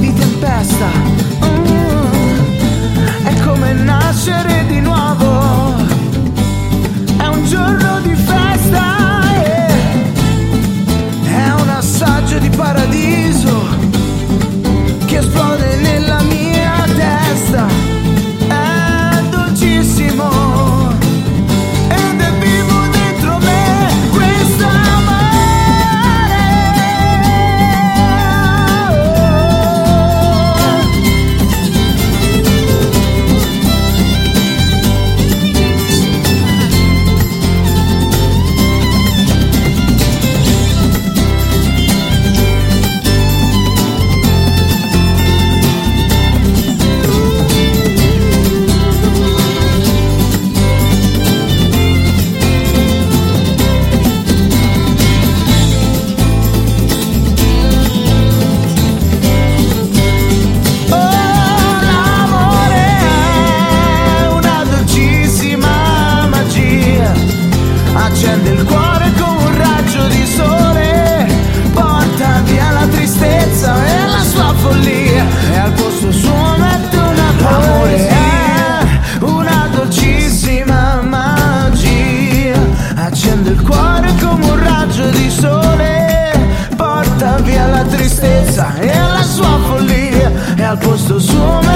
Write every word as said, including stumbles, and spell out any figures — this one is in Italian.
di tempesta. Mm, è come nascere di nuovo, è un giorno di festa, yeah. È un assaggio di paradiso che esplode nella mia testa. È dolcissimo ed è vivo dentro me questo amore. Accende il cuore come un raggio di sole, porta via la tristezza e la sua follia, e al posto suo mette una poesia. È una dolcissima magia. Accende il cuore come un raggio di sole, porta via la tristezza e la sua follia, e al posto suo mette